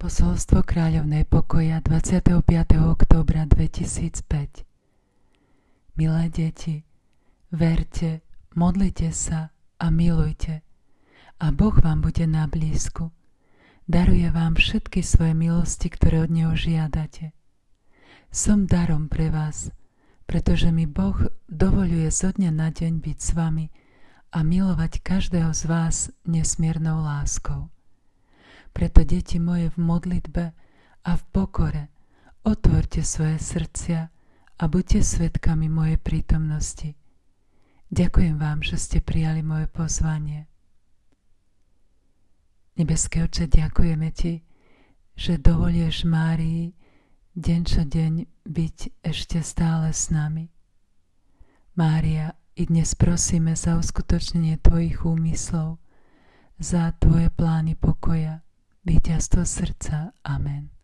Posolstvo kráľovnej pokoja 25. októbra 2005. Milé deti, verte, modlite sa a milujte a Boh vám bude na blízku. Daruje vám všetky svoje milosti, ktoré od Neho žiadate. Som darom pre vás, pretože mi Boh dovoľuje zo dňa na deň byť s vami a milovať každého z vás nesmiernou láskou. Preto, deti moje, v modlitbe a v pokore otvorte svoje srdcia a buďte svedkami mojej prítomnosti. Ďakujem vám, že ste prijali moje pozvanie. Nebeský Otče, ďakujeme Ti, že dovoluješ Márii deň čo deň byť ešte stále s nami. Mária, i dnes prosíme za uskutočnenie Tvojich úmyslov, za Tvoje plány pokoja, víťazstvo srdca. Amen.